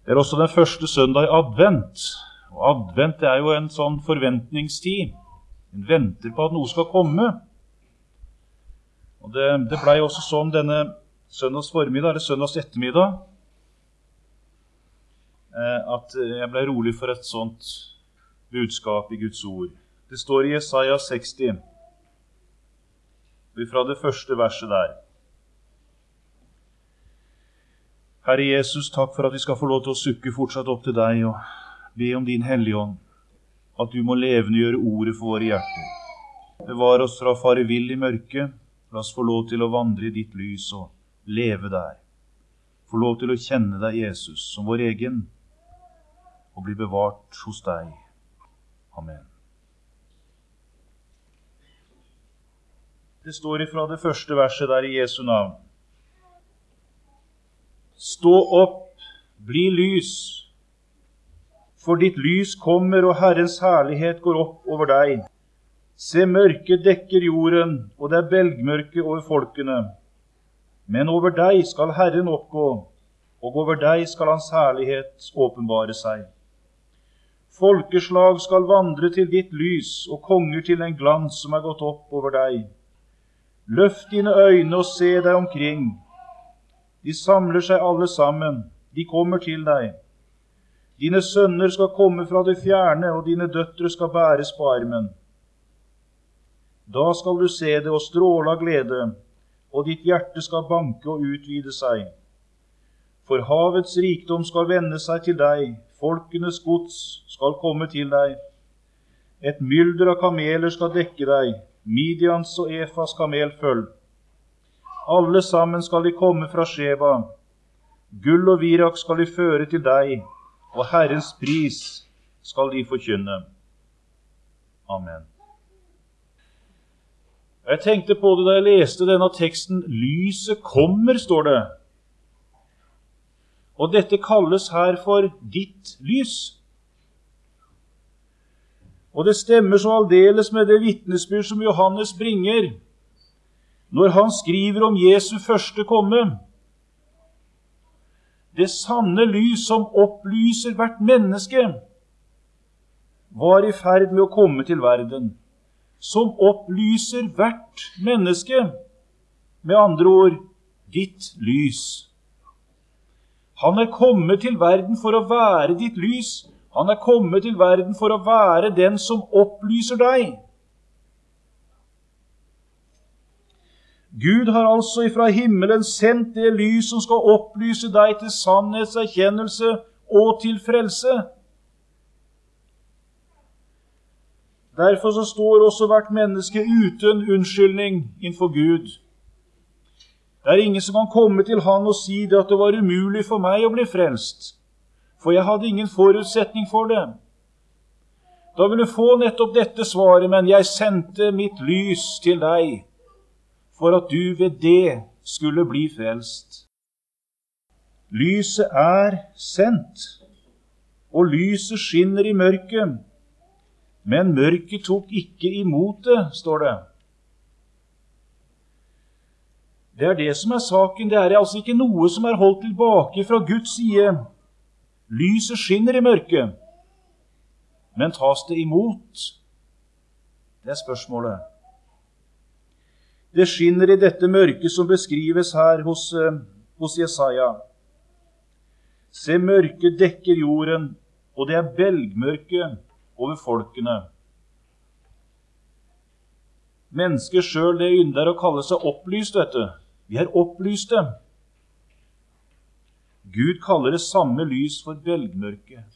Det også den første søndag i advent. Og advent er jo en sånn forventningstid. En venter på at noe skal komme. Og det ble også sånn denne søndags formiddag, eller søndags ettermiddag, at jeg ble rolig for et sånt budskap i Guds ord. Det står i Jesaja 60, fra det første verset der. Herre Jesus, takk for at vi skal få lov til å sukke fortsatt opp til deg og be om din hellige ånd, at du må levendegjøre ordet for våre hjerter. Bevar oss fra å fare vill i mørket. La oss få lov til å vandre i ditt lys og leve der. Få lov til å kjenne deg, Jesus, som vår egen, og bli bevart hos deg. Amen. Det står ifra det første verset der i Jesu navn. Stå opp, bli lys, for ditt lys kommer, og Herrens herlighet går opp over deg. Se, mørket dekker jorden, og det er belgmørke over folkene. Men over deg skal Herren oppgå, og over deg skal hans herlighet åpenbare seg. Folkeslag skal vandre til ditt lys, og konger til en glans som er gått opp over deg. Løft dine øyne og se deg omkring. De samler seg alle sammen, de kommer til deg. Dine sønner skal komme fra det fjerne, og dine døtre skal bæres på armen. Da skal du se det og stråle av glede, og ditt hjerte skal banke og utvide seg. For havets rikdom skal vende seg til deg, folkenes gods skal komme til deg. Et mylder av kameler skal dekke deg, Midians og Efas kamelføll. Alle sammen skal de komme fra Sheba. Gull og virak skal de føre til deg, og Herrens pris skal de forkynne. Amen. Jeg tenkte på det da jeg leste denne teksten. Lyset kommer, står det. Og dette kalles her for ditt lys. Og det stemmer så aldeles med det vitnesbyrd som Johannes bringer, når han skriver om Jesu første komme. Det sanne lys som opplyser hvert menneske, var i ferd med å komme til verden. Som opplyser hvert menneske, med andre ord, ditt lys. Han er kommet til verden for å være ditt lys. Han er kommet til verden for å være den som opplyser deg. Gud har altså ifra himmelen sendt det lys som skal opplyse deg til sannhetserkjennelse og til frelse. Derfor så står også hvert menneske uten unnskyldning innenfor Gud. Det er ingen som kan komme til han og si det at det var umulig for meg å bli frelst, for jeg hadde ingen forutsetning for det. Da vil du få nettopp dette svaret, men jeg sendte mitt lys til deg, for at du ved det skulle bli frelst. Lyset er sendt, og lyset skinner i mørket, men mørket tok ikke imot det, står det. Det er det som er saken. Det er altså ikke noe som er holdt tilbake fra Guds side. Lyset skinner i mørket, men tas det imot? Det er spørsmålet. Det skinner i dette mørket som beskrives her hos Jesaja. Se, mørket dekker jorden, og det er belgmørke over folkene. Mennesker selv, det ynder å kalle seg opplyst, vet du. Vi er opplyste. Gud kaller det samme lys for belgmørke.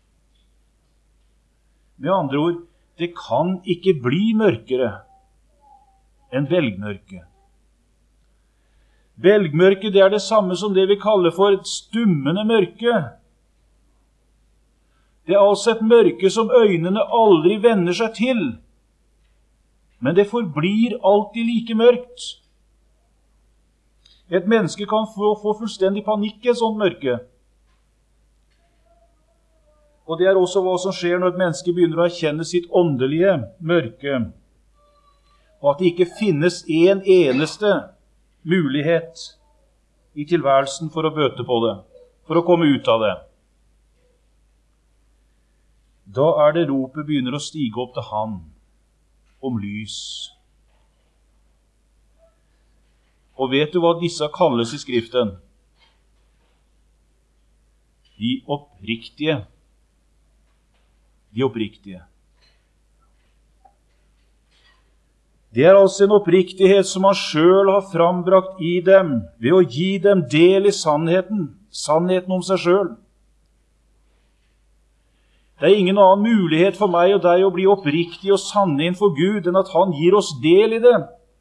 Med andre ord, det kan ikke bli mørkere enn belgmørke. Belgmørke, det er det samme som det vi kaller for et stummende mørke. Det er altså et mørke som øynene aldri vender seg til, men det forblir alltid like mørkt. Et menneske kan få fullstendig panikk i et sånt mørke. Og det er også hva som skjer når et menneske begynner å erkjenne sitt åndelige mørke, og at det ikke finnes en eneste mulighet i tilværelsen for å bøte på det, for å komme ut av det. da det ropet begynner å stige opp til Han om lys. Og vet du hva disse kalles i Skriften? De oppriktige. De oppriktige. Det altså en oppriktighet som Han selv har frambrakt i dem, ved å gi dem del i sannheten, sannheten om seg selv. Det ingen annen mulighet for meg og deg å bli oppriktig og sanne innenfor Gud, enn at Han gir oss del i det.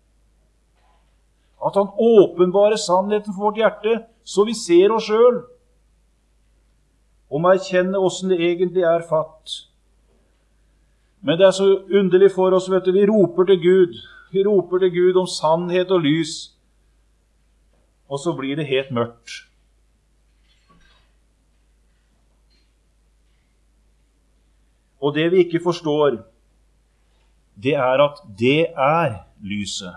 At Han åpenbarer sannheten for vårt hjerte, så vi ser oss selv, og må erkjenne hvordan det egentlig er fatt. Men det er så underlig for oss, vet du, vi roper til Gud. Vi roper til Gud om sannhet og lys, og så blir det helt mørkt. Og det vi ikke forstår, det er at det er lyset.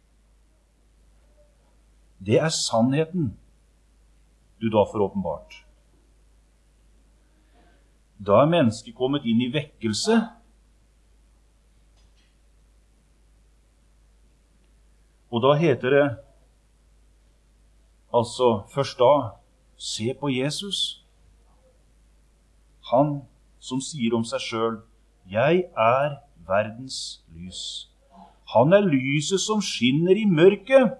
Det er sannheten du da får åpenbart. Da er mennesket kommet inn i vekkelse. Og da heter det, altså først da, se på Jesus. Han som sier om seg selv, jeg er verdens lys. Han er lyset som skinner i mørket.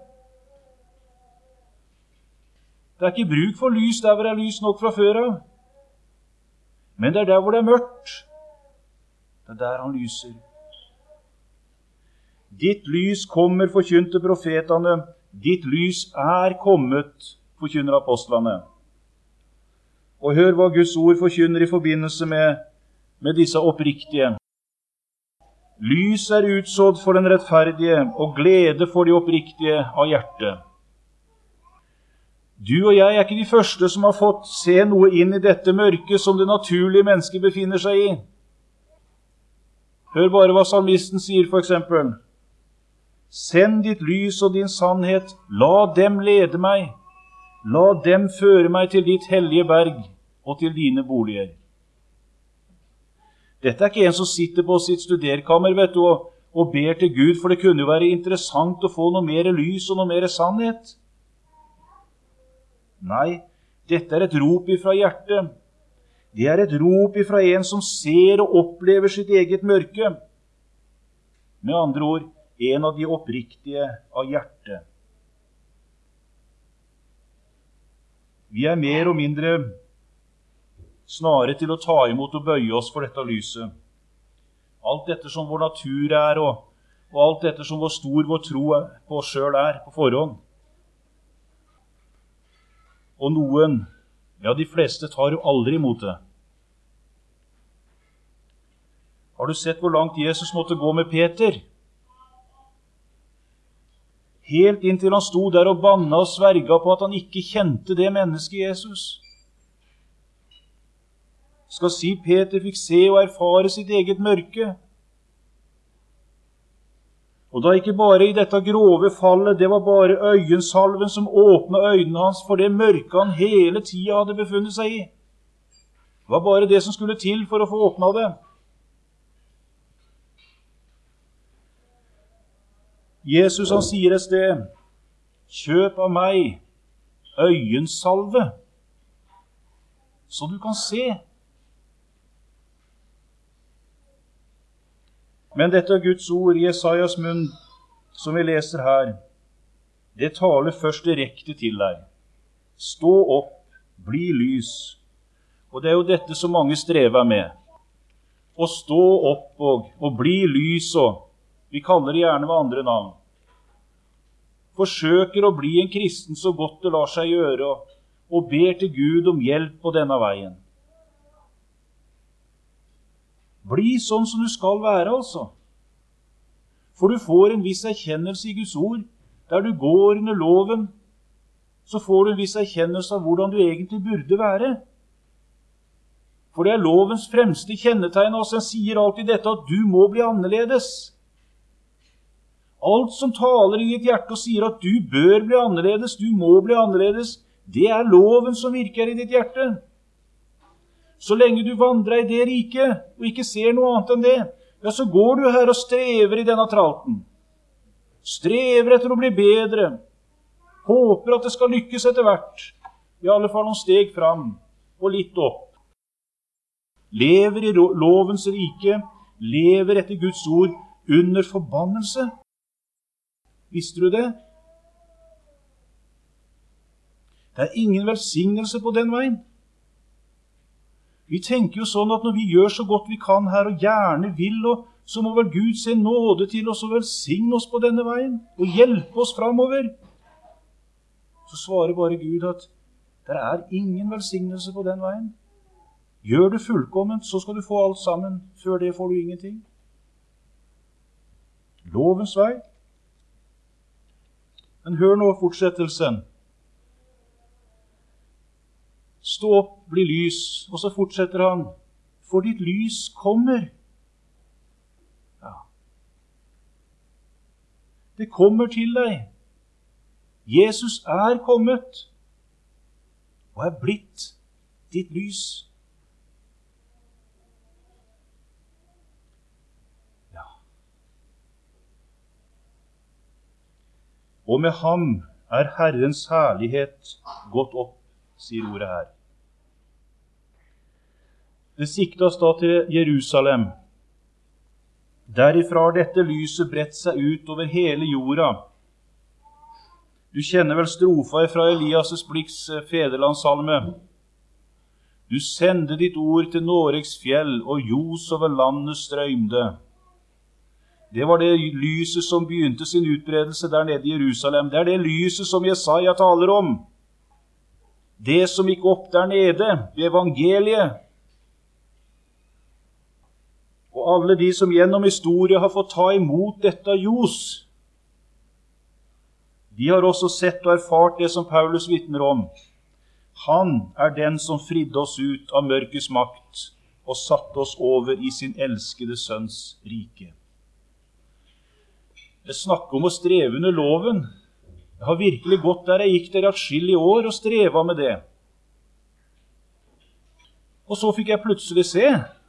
Det er ikke bruk for lys der hvor det er lys nok fra før av. Men det er der hvor det er mørkt. Det er der han lyser. Ditt lys kommer, forkynte profetene. Ditt lys er kommet, forkynner apostlene. Og hør hva Guds ord forkynner i forbindelse med disse oppriktige. Lys er utsådd for den rettferdige, og glede for de oppriktige av hjertet. Du og jeg er ikke de første som har fått se noe inn i dette mørket som det naturlige mennesket befinner seg i. Hør bare hva salmisten sier for eksempel. Send ditt lys og din sannhet, la dem lede meg. La dem føre meg til ditt hellige berg og til dine boliger. Dette er ikke en som sitter på sitt studerkammer, vet du, og ber til Gud, for det kunne jo være interessant å få noe mer lys og noe mer sannhet. Nei, dette er et rop ifra hjertet. Det er et rop ifra en som ser og opplever sitt eget mørke. Med andre ord, en av de oppriktige av hjertet. Vi er mer og mindre snare til å ta imot og bøye oss for dette lyset. Alt dette som vår natur er, og alt dette som hvor stor vår tro på oss selv er på forhånd. Og noen, ja de fleste tar jo aldri imot det. Har du sett hvor langt Jesus måtte gå med Peter? Helt inntil han sto der og banna og sverga på at han ikke kjente det mennesket Jesus. Skal si Peter fikk se og erfare sitt eget mørke. Og da ikke bare i dette grove fallet, det var bare øyensalven som åpnet øynene hans for det mørke han hele tiden hadde befunnet seg i. Det var bare det som skulle til for å få åpnet det. Jesus han sier et sted, kjøp av meg øyensalve, så du kan se. Men dette er Guds ord i Jesajas munn, som vi leser her. Det taler først direkte til deg. Stå opp, bli lys. Og det er jo dette som mange strever med. Å stå opp og bli lys, og vi kaller det gjerne ved andre navn. Forsøker å bli en kristen så godt det lar seg gjøre, og ber til Gud om hjelp på denne veien. Bli sånn som du skal være, altså. For du får en viss erkjennelse i Guds ord. Der du går under loven, så får du en viss erkjennelse av hvordan du egentlig burde være. For det er lovens fremste kjennetegn, og den sier alltid dette at du må bli annerledes. Alt som taler i ditt hjerte og sier at du bør bli annerledes, du må bli annerledes, det er loven som virker i ditt hjerte. Så lenge du vandrer i det riket, og ikke ser noe annet enn det, ja, så går du her og strever i denne tralten. Strever etter å bli bedre. Håper at det skal lykkes etter hvert. I alle fall noen steg fram, og litt opp. Lever i lovens rike, lever etter Guds ord under forbannelse. Visste du det? Det er ingen velsignelse på den veien. Vi tenker jo sånn at når vi gjør så godt vi kan her, og gjerne vil, så må vel Gud se nåde til oss og velsigne oss på denne veien, og hjelpe oss framover. Så svarer bare Gud at det er ingen velsignelse på den veien. Gjør det fullkomment, så skal du få alt sammen. Før det får du ingenting. Lovens vei. Men hør nå fortsettelsen. Stå opp, bli lys, og så fortsetter han. For ditt lys kommer. Ja. Det kommer til deg. Jesus er kommet, og er blitt ditt lys. Ja. Og med ham er Herrens herlighet gått opp, sier ordet her. Det siktes da til Jerusalem. Derifra har dette lyset bredt seg ut over hele jorda. Du kjenner vel strofa fra Elias' Blikks federlandssalme. Du sendte ditt ord til Noregs fjell, og ljos over landet strømde. Det var det lyset som begynte sin utbredelse der nede i Jerusalem. Det er det lyset som Jesaja taler om. Det som gikk opp der nede, ved evangeliet. Og alle de som gjennom historie har fått ta imot dette ljos, de har også sett og erfart det som Paulus vitner om. Han er den som fridde oss ut av mørkets makt og satte oss over i sin elskede sønns rike. Jeg snakker om å streve under loven. Jeg har virkelig gått der jeg gikk der atskillige år og streva med det. Og så fikk jeg plutselig se.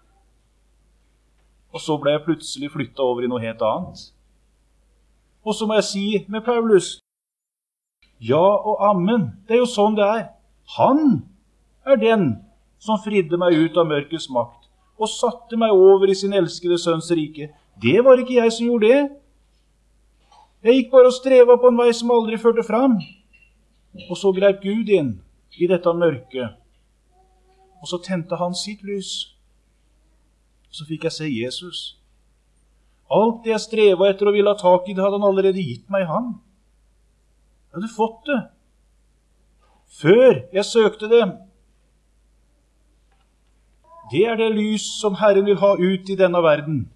Og så ble jeg plutselig flyttet over i noe helt annet. Og så må jeg si med Paulus, ja og amen, det er jo sånn det er. Han er den som fridde meg ut av mørkets makt og satte meg over i sin elskede sønns rike. Det var ikke jeg som gjorde det. Jeg gikk bare og streva på en vei som aldri førte fram. Og så grep Gud inn i dette mørket. Og så tente han sitt lys. Så fikk jeg se Jesus. Alt det jeg streva etter og ville ha tak i, det hadde han allerede gitt meg i han. Jeg hadde fått det. Før jeg søkte det. Det er det lys som Herren vil ha ut i denne verden.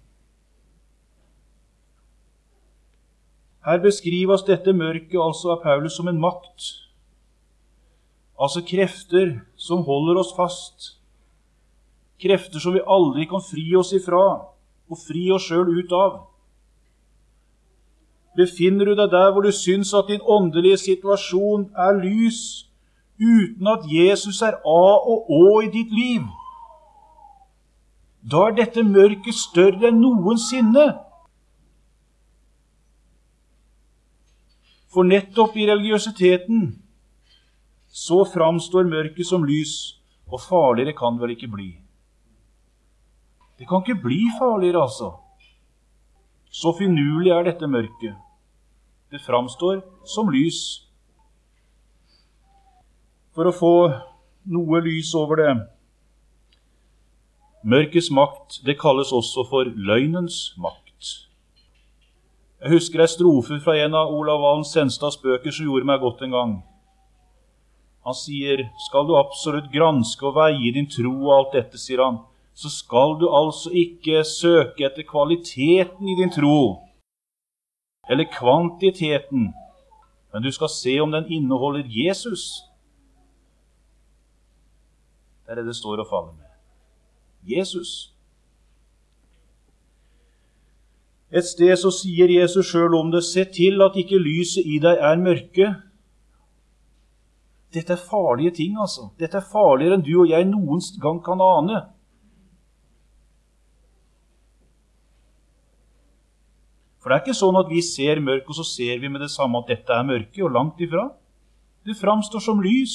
Her beskrives dette mørket altså av Paulus som en makt. Altså krefter som holder oss fast. Krefter som vi aldri kan fri oss ifra, og fri oss selv ut av. Befinner du deg der hvor du syns at din åndelige situasjon er lys, uten at Jesus er A og Å i ditt liv, da er dette mørket større enn noensinne. For nettopp i religiøsiteten så framstår mørket som lys, og farligere kan det vel ikke bli. Det kan ikke bli farligere, altså. Så finurlig er dette mørket. Det framstår som lys. For å få noe lys over det. Mørkets makt, det kalles også for løgnens makt. Jeg husker en strofe fra en av Olav Valen Senstads bøker som gjorde meg godt en gang. Han sier, skal du absolutt granske og veie din tro og alt dette, sier han, så skal du altså ikke søke etter kvaliteten i din tro, eller kvantiteten, men du skal se om den inneholder Jesus. Det er det det står og faller med. Jesus. Et sted så sier Jesus selv om det, se til at ikke lyset i deg er mørke. Dette er farlige ting, altså. Dette er farligere enn du og jeg noen gang kan ane. For det er ikke sånn at vi ser mørk, og så ser vi med det samme at dette er mørke, og langt ifra. Det framstår som lys.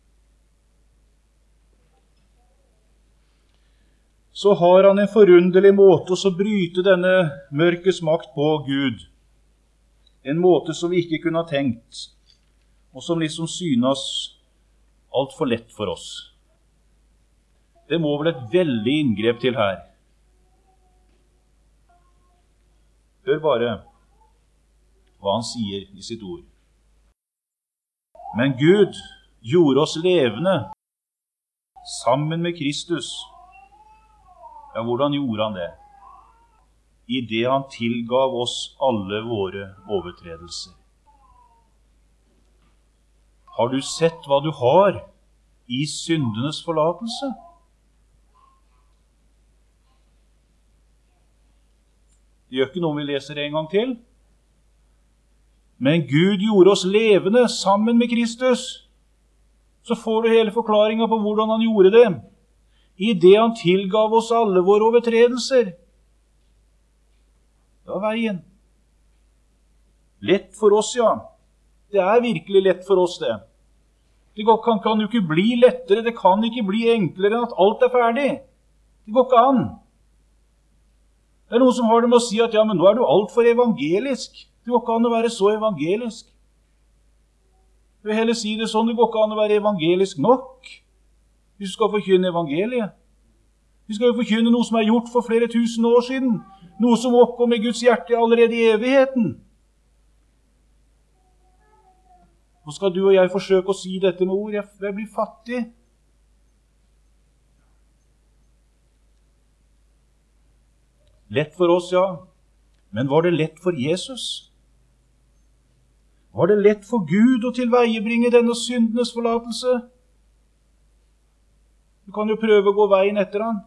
Så har han en forunderlig måte å bryte denne mørkets makt på, Gud. En måte som vi ikke kunne ha tenkt, og som liksom synes alt for lett for oss. Det må vel et veldig inngrep til her. Hør bare hva han sier i sitt ord. Men Gud gjorde oss levende sammen med Kristus. Ja, hvordan gjorde han det? I det han tilgav oss alle våre overtredelser. Har du sett hva du har i syndenes forlatelse? Det gjør ikke noe om vi leser det en gang til. Men Gud gjorde oss levende sammen med Kristus. Så får du hele forklaringen på hvordan han gjorde det. I det han tilgav oss alle våre overtredelser. Det var veien. Lett for oss, ja. Det er virkelig lett for oss, det. Det kan jo ikke bli lettere, det kan ikke bli enklere enn at alt er ferdig. Det går ikke an. Det er noen som har det med å si at ja, men nå er du alt for evangelisk. Det går ikke an å være så evangelisk. Jeg vil heller si det sånn, det går ikke an å være evangelisk nok. Hvis du skal forkynne evangeliet. Vi skal jo forkynne noe som er gjort for flere tusen år siden. Noe som oppgår med Guds hjerte allerede i evigheten. Nå skal du og jeg forsøke å si dette med ord. Jeg blir fattig. Lett for oss, ja. Men var det lett for Jesus? Var det lett for Gud å tilveiebringe denne syndenes forlatelse? Du kan jo prøve å gå veien etter han.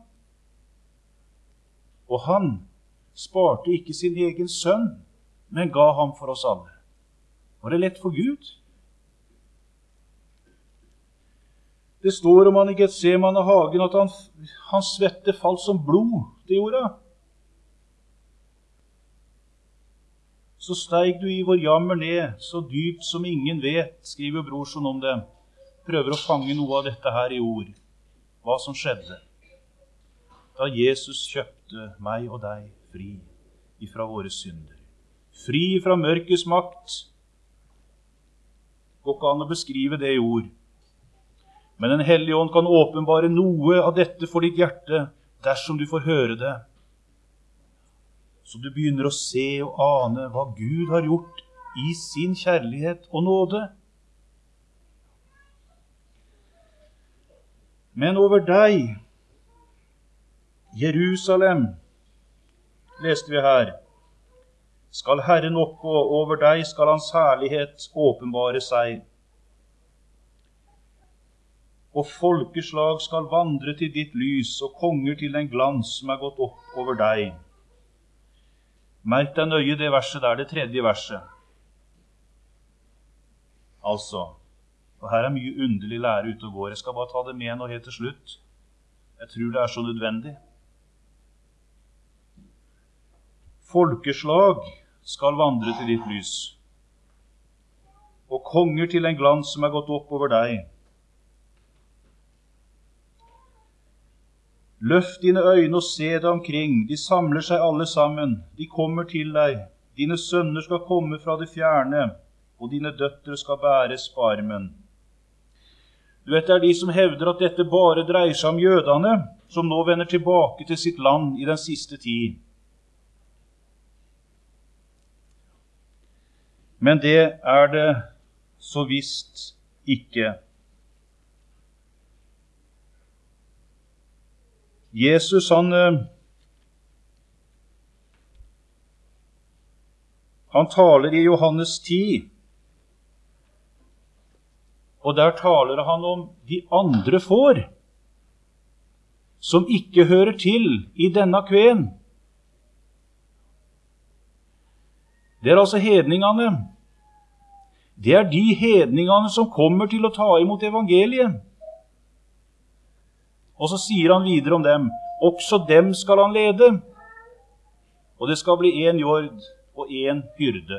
Og han sparte ikke sin egen sønn, men ga ham for oss alle. Var det lett for Gud? Det står om han i Getsemane hagen at han svette falt som blod til jorda. Så steig du i vår jammer ned, så dypt som ingen vet, skriver Brorson om det. Prøver å fange noe av dette her i ord. Hva som skjedde da Jesus kjøpte meg og deg fri ifra våre synder. Fri fra mørkets makt. Går ikke an å beskrive det i ord. Men Den Hellige Ånd kan åpenbare noe av dette for ditt hjerte dersom du får høre det. Så du begynner å se og ane hva Gud har gjort i sin kjærlighet og nåde. Men over deg, Jerusalem, leste vi her, skal Herren oppgå, over deg skal hans herlighet åpenbare seg. Og folkeslag skal vandre til ditt lys, og konger til den glans som er gått opp over deg. Merk deg nøye det verset der, det tredje verset. Altså, og her er mye underlig lære ute og går. Jeg skal bare ta det med nå helt til slutt. Jeg tror det er så nødvendig. Folkeslag skal vandre til ditt lys, og konger til en glans som er gått opp over deg. Løft dine øyne og se deg omkring, de samler seg alle sammen, de kommer til deg, dine sønner skal komme fra det fjerne, og dine døtre skal bæres på armen. Du vet, det er de som hevder at dette bare dreier seg om jødene, som nå vender tilbake til sitt land i den siste tid. Men det er det så visst ikke. Jesus, han taler i Johannes 10, og der taler han om de andre får, som ikke hører til i denne kven. Det er altså hedningene. Det er de hedningene som kommer til å ta imot evangeliet. Og så sier han videre om dem, også dem skal han lede. Og det skal bli en jord og en hyrde.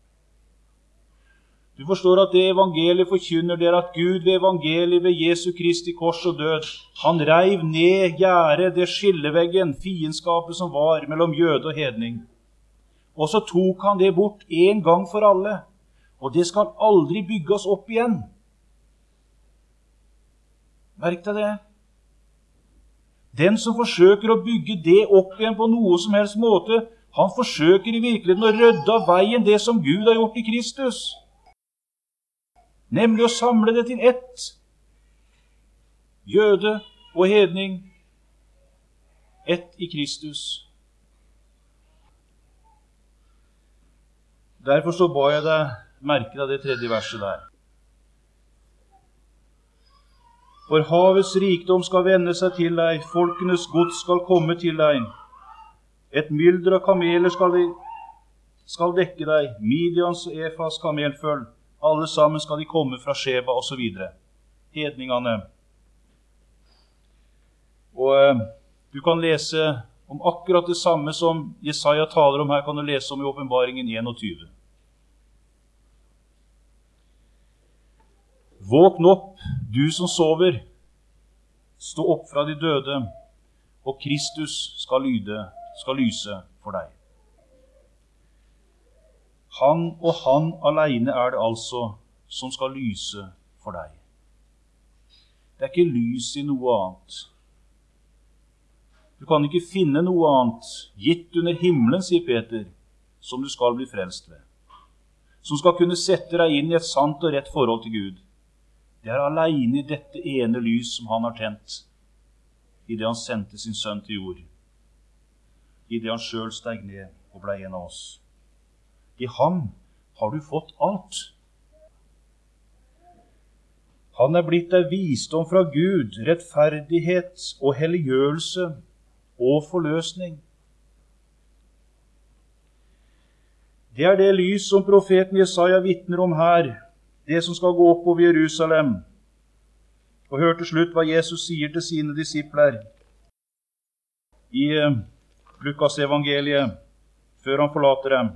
Du forstår at det evangeliet forkynner det at Gud ved evangeliet ved Jesu Kristi kors og død, han reiv ned gjerdet, det skilleveggen, fiendskapet som var mellom jøde og hedning. Og så tok han det bort en gang for alle, og det skal aldri bygges opp igjen. Merk deg det. Den som forsøker å bygge det opp igjen på noe som helst måte, han forsøker i virkeligheten å rydde av veien det som Gud har gjort i Kristus. Nemlig å samle det til ett. Jøde og hedning, ett i Kristus. Derfor så ba jeg deg merke deg det tredje verset der. For havets rikdom skal vende seg til deg, folkenes gods skal komme til deg. Et mylder av kameler skal dekke deg, Midians og Efas kamelføl. Alle sammen skal de komme fra Sheba og så videre. Hedningene. Og du kan lese om akkurat det samme som Jesaja taler om her, kan du lese om i Åpenbaringen 21. Våkn opp, du som sover. Stå opp fra de døde, og Kristus skal lyse for deg. Han og han alene er det altså som skal lyse for deg. Det er ikke lys i noe annet. Du kan ikke finne noe annet, gitt under himmelen, sier Peter, som du skal bli frelst ved. Som skal kunne sette deg inn i et sant og rett forhold til Gud. Det er alene i dette ene lys som han har tent, i det han sendte sin sønn til jord, i det han selv steg ned og ble en av oss. I ham har du fått alt. Han er blitt deg visdom fra Gud, rettferdighet og helliggjørelse og forløsning. Det er det lys som profeten Jesaja vitner om her, det som skal gå opp over Jerusalem. Og hør til slutt hva Jesus sier til sine disipler i Lukas evangeliet, før han forlater dem.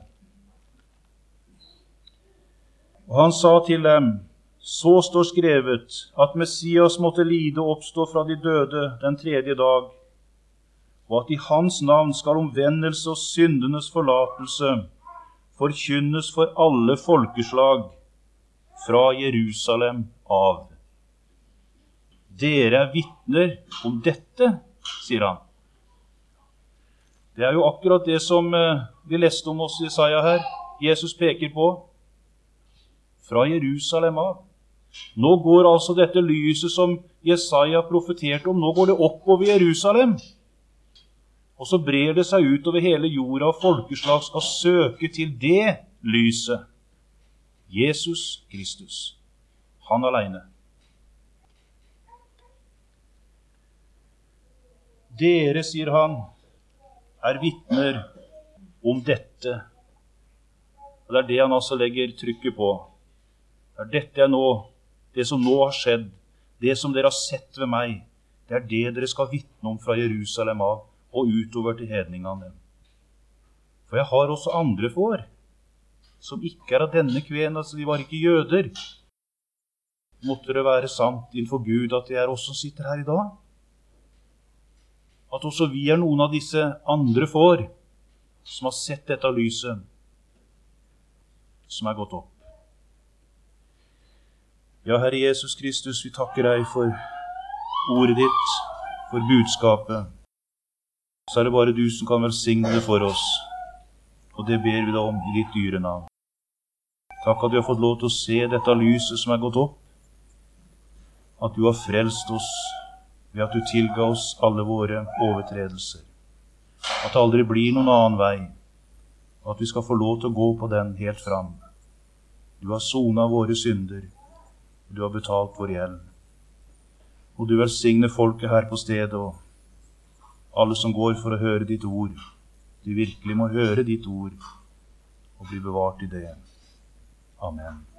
Og han sa til dem, så står skrevet at Messias måtte lide og oppstå fra de døde den tredje dag, og at i hans navn skal omvendelse og syndenes forlatelse forkynnes for alle folkeslag fra Jerusalem av. Dere er vitner om dette, sier han. Det er jo akkurat det som vi leste om oss i Jesaja her. Jesus peker på. Fra Jerusalem av. Nå går altså dette lyset som Jesaja profeterte om, nå går det opp over Jerusalem. Og så brer det seg ut over hele jorda, og folkeslag skal søke til det lyset. Jesus Kristus. Han alene. Dere, sier han, er vitner om dette. Og det er det han altså legger trykket på. Det er dette det som nå har skjedd, det som dere har sett ved meg, det er det dere skal vitne om fra Jerusalem av, og utover til hedningene. For jeg har også andre får, som ikke er av denne kven, altså de var ikke jøder. Måtte det være sant innenfor Gud at det er oss som sitter her i dag? At også vi er noen av disse andre får, som har sett dette lyset, som er gått opp. Ja, Herre Jesus Kristus, vi takker deg for ordet ditt, for budskapet. Så er det bare du som kan velsigne det for oss, og det ber vi deg om i ditt dyre navn. Takk at vi har fått lov til å se dette lyset som er gått opp, at du har frelst oss ved at du tilga oss alle våre overtredelser, at det aldri blir noen annen vei, og at vi skal få lov til å gå på den helt fram. Du har sonet våre synder, du har betalt vår gjeld, og du velsigner folket her på stedet, og alle som går for å høre ditt ord, de virkelig må høre ditt ord og bli bevart i det. Amen.